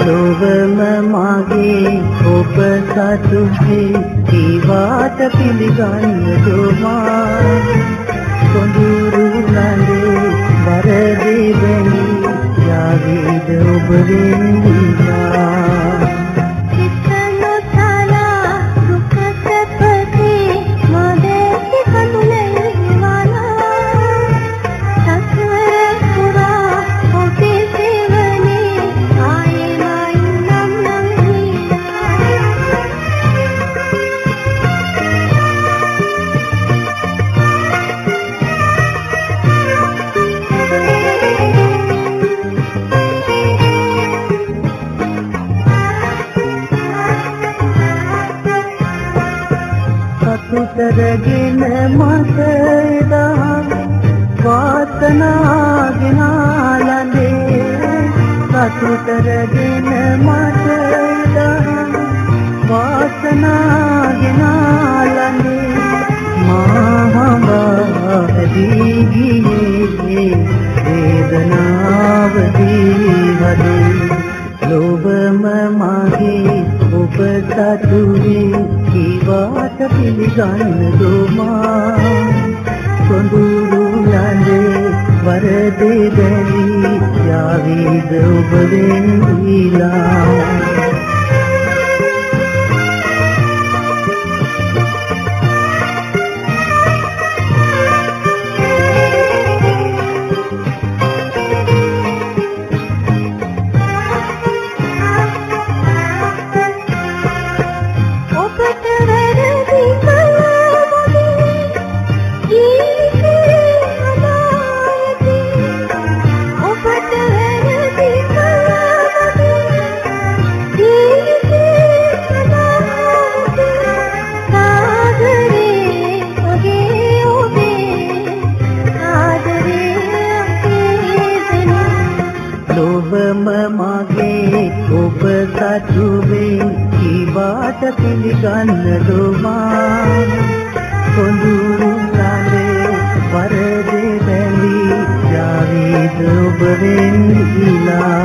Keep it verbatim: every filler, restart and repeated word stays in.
ලොවම මගේ ඔබ සතුටේ ඒවාට පිළිගන්න දොමා සොඳුරු ලඳේ වරදේ වැනි යාවීද ඔබ වෙන්දිලා සතුටරගෙන මට එදා වාසනා ගෙනාලඳේ සතුටරගෙන මට එදා වාසනා ගෙනාලඳේ මා හඹදී ගියේ වේදනාව දීවදේ ලොවම මගේ ඔබ සතුවේ ඒවාට පිළිගන්න දොමා සොඳුරු ලඳේ වරදේ වැනි යාවීද ඔබ වෙන්දිලා ලොවම මගේ ඔබ සතුවේ ඒවාට පිළිගන්න දොමා සොඳුරු ලඳේ වරදේ වැනි යාවීද ඔබ වෙන්දිලා